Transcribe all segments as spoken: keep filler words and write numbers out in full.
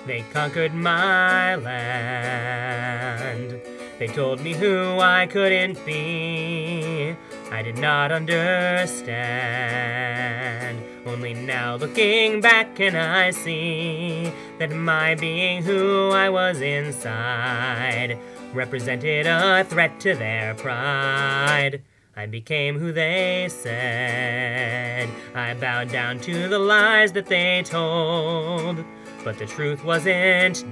they conquered my land. They told me who I couldn't be. I did not understand. Only now looking back can I see that my being who I was inside represented a threat to their pride. I became who they said. I bowed down to the lies that they told. But the truth wasn't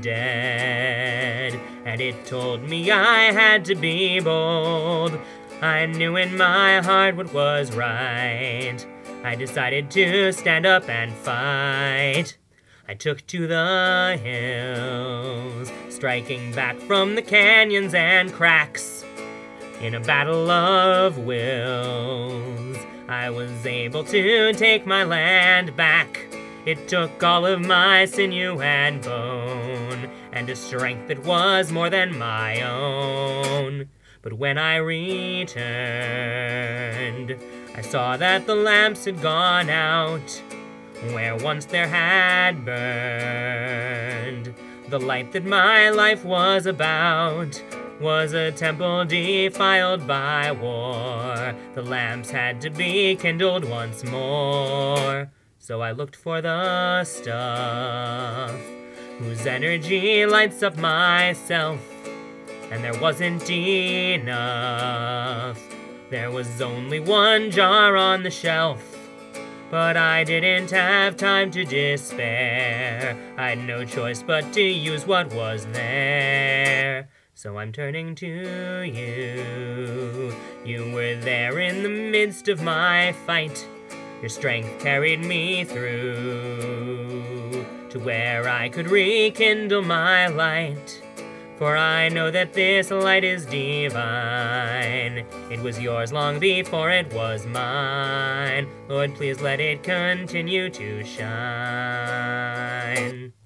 dead, and it told me I had to be bold. I knew in my heart what was right. I decided to stand up and fight. I took to the hills, striking back from the canyons and cracks. In a battle of wills, I was able to take my land back. It took all of my sinew and bone, and a strength that was more than my own. But when I returned, I saw that the lamps had gone out, where once there had burned. The light that my life was about was a temple defiled by war. The lamps had to be kindled once more. So I looked for the stuff whose energy lights up myself, and there wasn't enough. There was only one jar on the shelf, but I didn't have time to despair. I'd no choice but to use what was there. So I'm turning to you. You were there in the midst of my fight. Your strength carried me through to where I could rekindle my light. For I know that this light is divine. It was yours long before it was mine. Lord, please let it continue to shine.